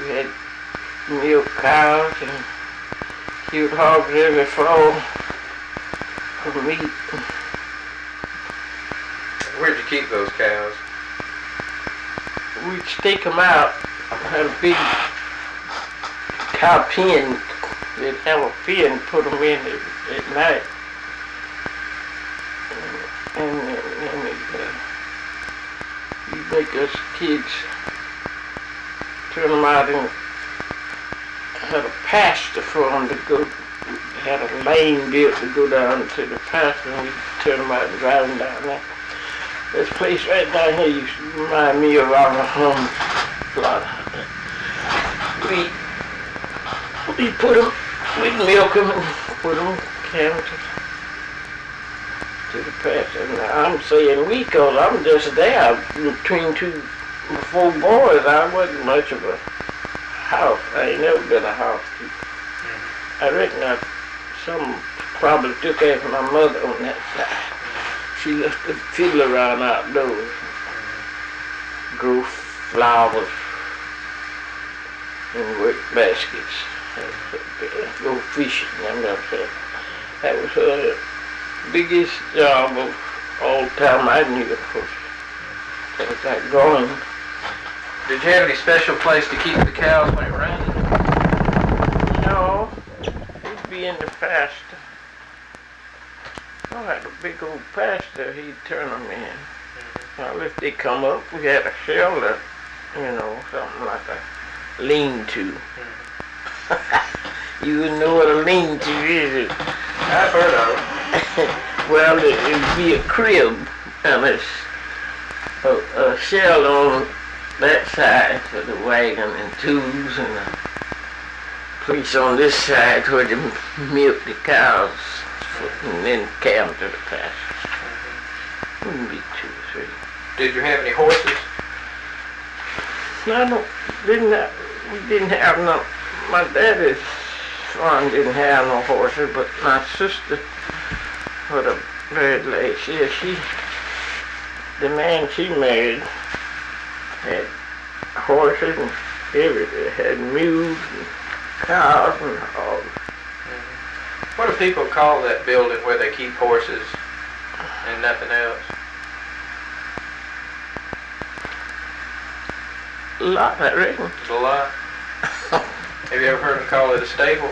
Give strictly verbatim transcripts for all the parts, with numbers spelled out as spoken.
We had milk cows and cute hogs every fall for meat. Where'd you keep those cows? We'd stake them out. Had a big cow pen. They'd have a pen, put them in at, at night. And, and, and it, uh, you'd make us kids turn them out and had a pasture for them to go, had a lane built to go down to the pasture, and we'd turn them out and drive them down there. This place right down here used to remind me of our home lot. We, we put them, we'd milk them and put them camel to, to the pasture. And I'm saying we, cause I'm just there between two, four boys. I wasn't much of a house. I ain't never been a housekeeper. Mm-hmm. I reckon I, some probably took after my mother on that side. She left to fiddle around outdoors, grow flowers and work baskets, go fishing. I'm not saying that was her biggest job of all the time I knew her. That was like going. Did you have any special place to keep the cows when it rained? No, he'd be in the pasture. I had a big old pasture, he'd turn them in. Well, if they come up, we had a shelter, you know, something like a lean-to. You wouldn't know what a lean-to is. I've heard of it. Well, it, it'd be a crib, and it's a, a shelter on that side for the wagon and tools, and a place on this side where they milk the cows. And then came to the pasture. Wouldn't be two or three. Did you have any horses? No, I don't, didn't have, we didn't have no, my daddy's farm didn't have no horses, but my sister, what a married lady, she, she, the man she married had horses and everything, had mules and cows and hogs. What do people call that building where they keep horses and nothing else? A lot, I reckon. It's a lot. Have you ever heard them call it a stable?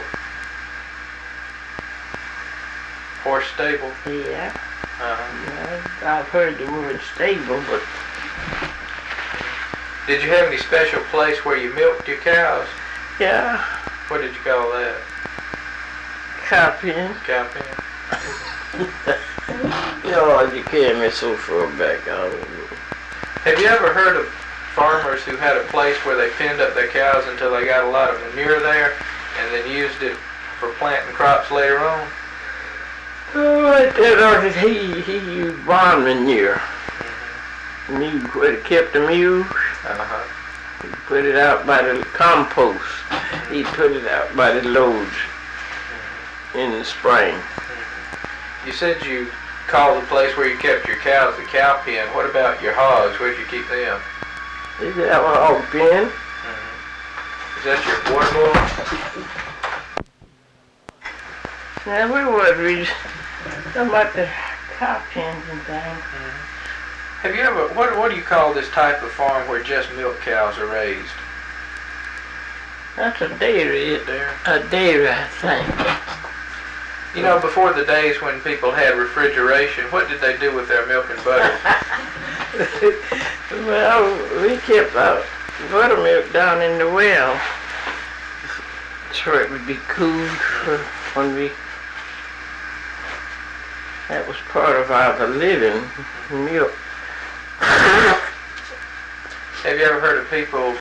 Horse stable? Yeah. Uh-huh. Yeah, I've heard the word stable, but... Did you have any special place where you milked your cows? Yeah. What did you call that? Cow pen. Cow pen. Lord, you carry me so far back. Have you ever heard of farmers who had a place where they pinned up their cows until they got a lot of manure there and then used it for planting crops later on? Oh, right there, he, he used barn manure. Mm-hmm. And he where he kept the mules. Uh-huh. He put it out by the compost. Mm-hmm. He put it out by the loads. In the spring. You said you called the place where you kept your cows the cow pen. What about your hogs? Where'd you keep them? Is that a hog pen? Mm-hmm. Is that your water bowl? Now, where was we? Talking about the cow pens and things. Mm-hmm. Have you ever, what, what do you call this type of farm where just milk cows are raised? That's a dairy. Dairy? A dairy, I think. You know, before the days when people had refrigeration, what did they do with their milk and butter? Well, we kept our buttermilk down in the well, so it would be cooled for when we, that was part of our living, milk. Have you ever heard of people